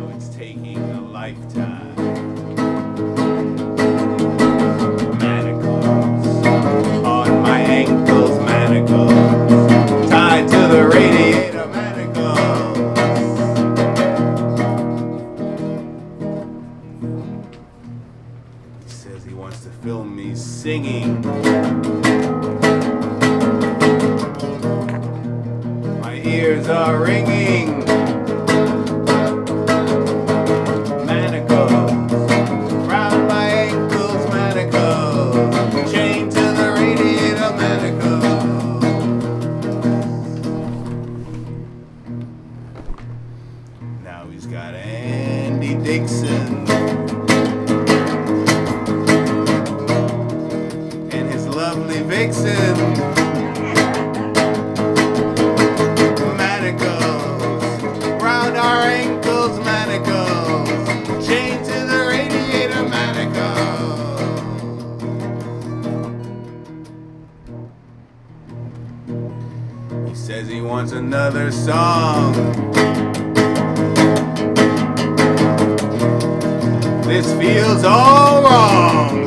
know it's taking a lifetime. Manacles on my ankles, manacles tied to the radiator, manacles. He says he wants to film me singing. My ears are ringing. Dixon and his lovely vixen, manacles round our ankles, manacles chained to the radiator, manacles. He says he wants another song. This feels all wrong.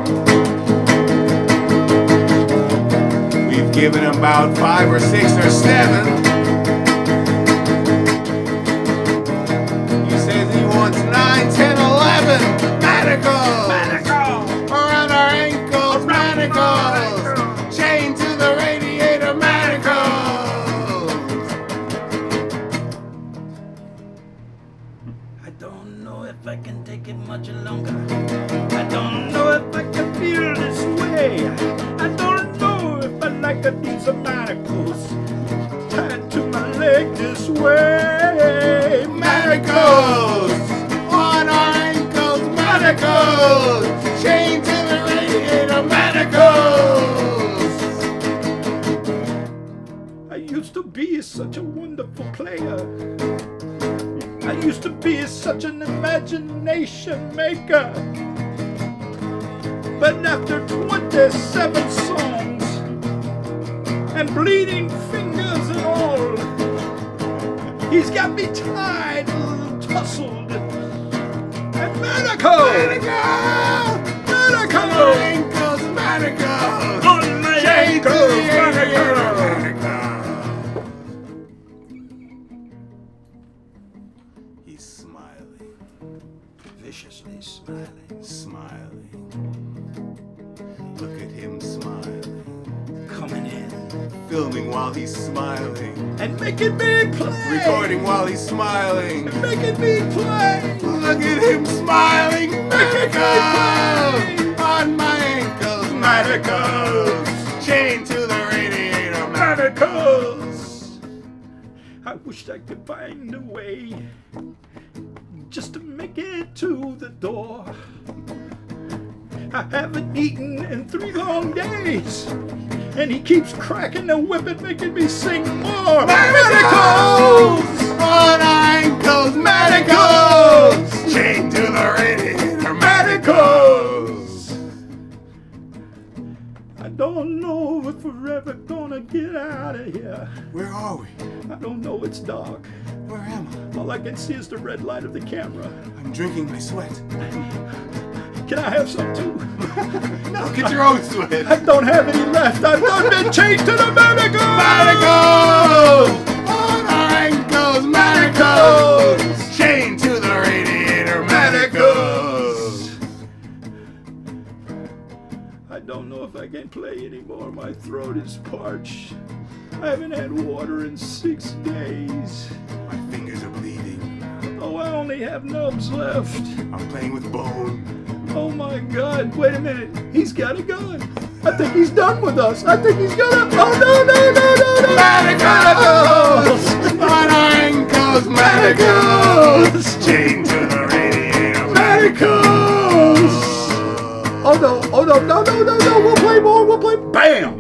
We've given him about 5 or 6 or 7. He says he wants 9, 10, 11 manacles. Manacles around our ankles, manacles chained to the radiator, manacles. I don't know if I can take it much longer. I don't know if I can feel this way. I don't know if I like these manacles tied to my leg this way. Manacles on our ankles, manacles chained to the radiator, manacles. I used to be such a wonderful player. I used to be such an imagination maker. But after 27 songs and bleeding fingers and all, he's got me tied, a little tussled. And manacles! Manacles! On my ankles, manacles! On my ankles, manacles! Viciously smiling. Look at him smiling. Coming in. Filming while he's smiling. And making me play. Recording while he's smiling. And making me play. Look at him smiling. Manacles on my ankles, manacles chained to the radiator, manacles. I wish I could find a way just to make it to the door. I haven't eaten in 3 long days, and he keeps cracking the whip and making me sing more. Manacles on our ankles, manacles chained to the radiator, manacles. I don't know if we're ever gonna get out of here. Where are we? I don't know, it's dark. Where am I? All I can see is the red light of the camera. I'm drinking my sweat. Can I have some too? No, get your own sweat. I don't have any left. I've done been chained to the manacles! Manacles! On our ankles, manacles! Chained to the radiator, manacles! I don't know if I can play anymore. My throat is parched. I haven't had water in 6 days. My fingers are bleeding. Oh, I only have nubs left. I'm playing with bone. Oh my God, wait a minute. He's got a gun. I think he's done with us. I think he's gonna, oh no, no, no, no, no. Manacles! On our ankles, manacles! Chained to the radiator, manacles! Oh no, oh no, no, no, no, no, we'll play more, we'll play, BAM!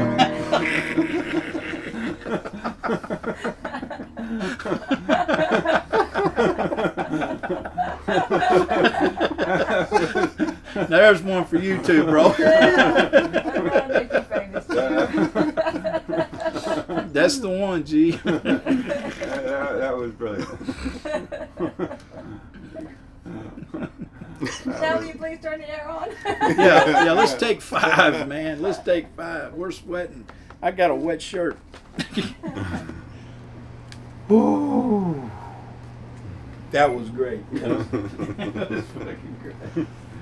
There's one for you too, bro. That's the one, G. That was brilliant. Now will you please turn the air on? Yeah, let's take 5, man. Let's take 5. We're sweating. I got a wet shirt. Ooh. That was great. That was fucking great.